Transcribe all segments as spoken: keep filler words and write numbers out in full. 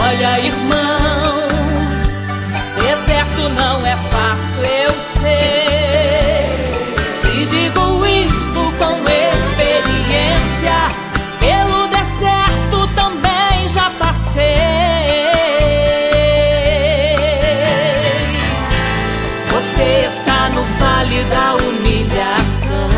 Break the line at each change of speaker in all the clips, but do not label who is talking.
Olha, irmão, deserto não é fácil, eu sei. Te digo isto com experiência, pelo deserto também já passei. Você está no vale da humilhação,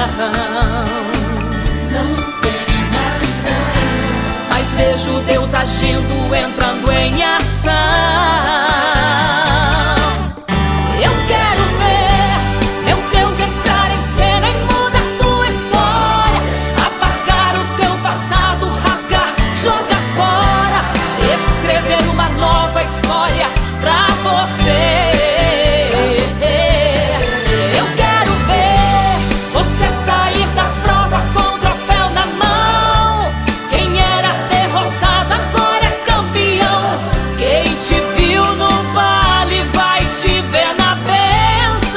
não temas não,
mas vejo Deus agindo, entrando em ação. Eu quero ver meu Deus entrar em cena e mudar tua história, apagar o teu passado, rasgar, jogar fora, escrever uma nova história pra você. Eu quero ver você sair da prova com o troféu na mão. Quem era derrotado agora é campeão. Quem te viu no vale vai te ver na bênção.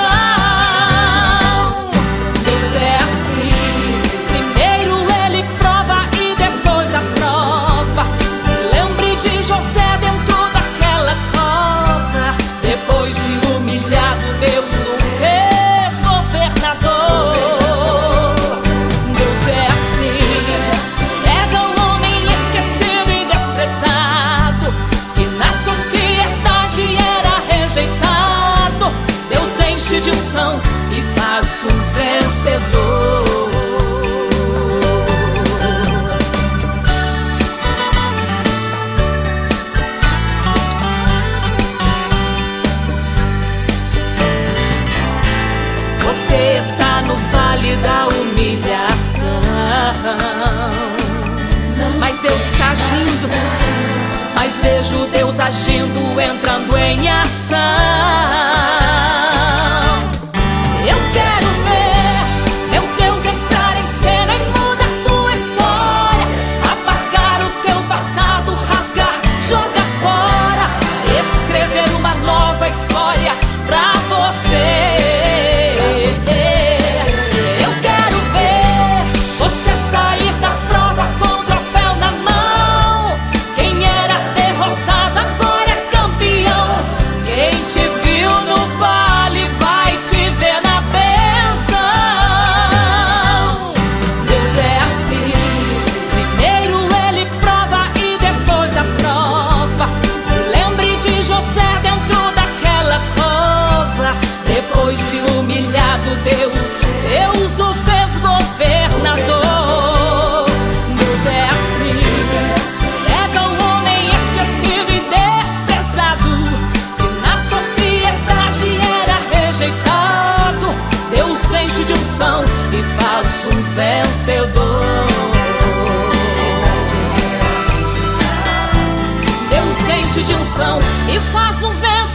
Deus é assim, primeiro ele prova e depois aprova. Se lembre de José dentro daquela cova. Depois de humilhado, Deus o fez governador. Deus é assim, pega um homem esquecido e desprezado, que na sociedade era rejeitado. Deus enche de unção e faz um vencedor. Você está no vale da humilhação, mas Deus está agindo, mas vejo Deus agindo, entrando em ação. Eu quero ver meu Deus entrar em cena e mudar tua história, apagar o teu passado, rasgar, jogar fora, escrever uma nova história pra você. Eu quero ver você sair da prova com o troféu na mão. Quem era derrotado agora é campeão. Quem te viu no vale vai te ver na bênção. Deus é assim, primeiro ele prova e depois aprova. Se lembre de José dentro daquela cova. Depois de humilhado, Deus, Deus o fez governador. Deus é assim, pega um homem esquecido e desprezado, que na sociedade era rejeitado. Deus enche de unção e faz um vencedor. Deus enche de unção e faz um vencedor.